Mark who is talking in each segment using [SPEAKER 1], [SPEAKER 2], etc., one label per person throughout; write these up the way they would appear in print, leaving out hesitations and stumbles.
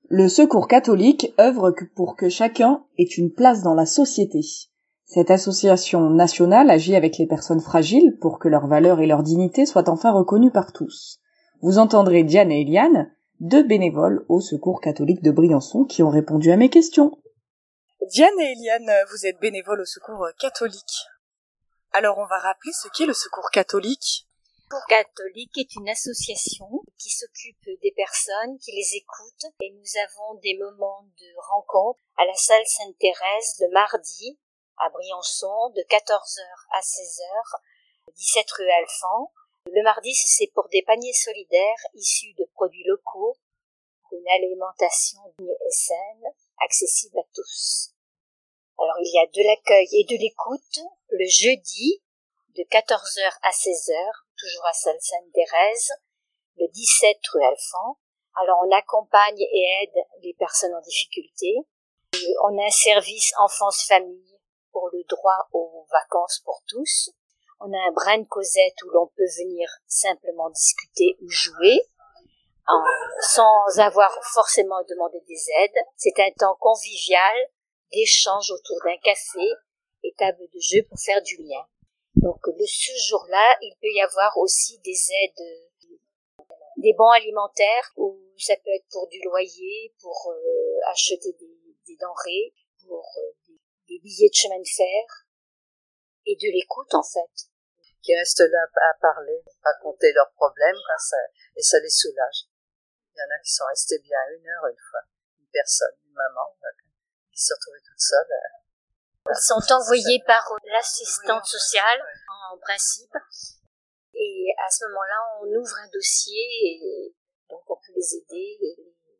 [SPEAKER 1] Le Secours catholique œuvre pour que chacun ait une place dans la société. Cette association nationale agit avec les personnes fragiles pour que leurs valeurs et leur dignité soient enfin reconnues par tous. Vous entendrez Diane et Eliane, deux bénévoles au Secours catholique de Briançon qui ont répondu à mes questions.
[SPEAKER 2] Diane et Eliane, vous êtes bénévoles au Secours catholique. Alors on va rappeler ce qu'est le Secours catholique.
[SPEAKER 3] Le Secours catholique est une association qui s'occupe des personnes, qui les écoute, et nous avons des moments de rencontre à la salle Sainte-Thérèse le mardi à Briançon de 14h à 16h, 17 rue Alphand. Le mardi, c'est pour des paniers solidaires issus de produits locaux, une alimentation digne et saine, accessible à tous. Alors il y a de l'accueil et de l'écoute le jeudi de 14h à 16h, toujours à salle Sainte-Thérèse, le 17 rue Alphand. Alors on accompagne et aide les personnes en difficulté. On a un service enfance-famille pour le droit aux vacances pour tous. On a un brin de causette où l'on peut venir simplement discuter ou jouer, sans avoir forcément demandé des aides. C'est un temps convivial d'échange autour d'un café et table de jeu pour faire du lien. Donc ce jour-là, il peut y avoir aussi des aides, des bons alimentaires, ou ça peut être pour du loyer, pour acheter des denrées, pour des billets de chemin de fer, et de l'écoute en fait.
[SPEAKER 4] Qui restent là à parler, raconter leurs problèmes, et ça les soulage. Il y en a qui sont restés bien 1 heure une fois, une personne, une maman, qui se retrouvait toute seule.
[SPEAKER 3] Ils sont envoyés par l'assistante sociale, en principe, et à ce moment-là, on ouvre un dossier, et donc on peut les aider, et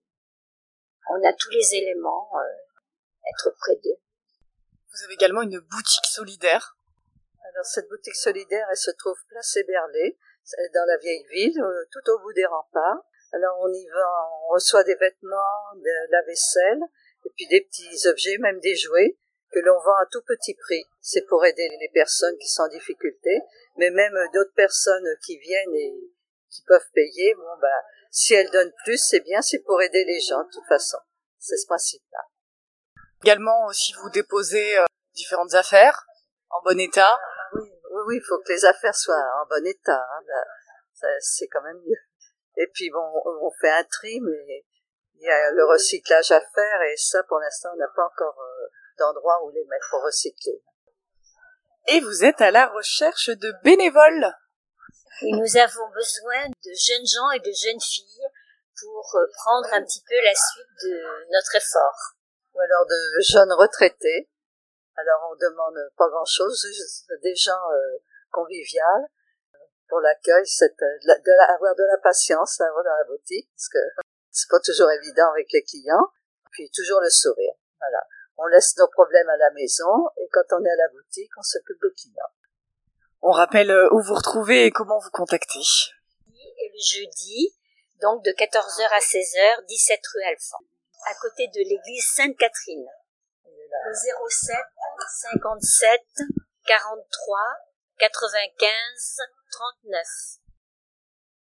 [SPEAKER 3] on a tous les éléments, être près d'eux.
[SPEAKER 2] Vous avez également une boutique solidaire.
[SPEAKER 4] Alors cette boutique solidaire, elle se trouve place Héberlé, dans la vieille ville, tout au bout des remparts. Alors on y va, on reçoit des vêtements, de la vaisselle, et puis des petits objets, même des jouets, que l'on vend à tout petit prix. C'est pour aider les personnes qui sont en difficulté, mais même d'autres personnes qui viennent et qui peuvent payer, si elles donnent plus, c'est bien, c'est pour aider les gens, de toute façon. C'est ce principe-là.
[SPEAKER 2] Également, si vous déposez différentes affaires en bon état.
[SPEAKER 4] Oui, il faut que les affaires soient en bon état, c'est quand même mieux. Et puis on fait un tri, mais il y a le recyclage à faire, et ça, pour l'instant, on n'a pas encore d'endroit où les mettre pour recycler.
[SPEAKER 2] Et vous êtes à la recherche de bénévoles.
[SPEAKER 3] Et nous avons besoin de jeunes gens et de jeunes filles pour prendre un petit peu la suite de notre effort.
[SPEAKER 4] Ou alors de jeunes retraités. Alors on demande pas grand-chose, juste des gens conviviales pour l'accueil, avoir de la patience dans la boutique, parce que c'est pas toujours évident avec les clients, puis toujours le sourire. Voilà. On laisse nos problèmes à la maison, et quand on est à la boutique, on s'occupe des clients.
[SPEAKER 2] On rappelle où vous retrouvez et comment vous contacter.
[SPEAKER 3] Et le jeudi, donc de 14h à 16h, 17 rue Alphand, à côté de l'église Sainte-Catherine. Le 07 57 43 95 39.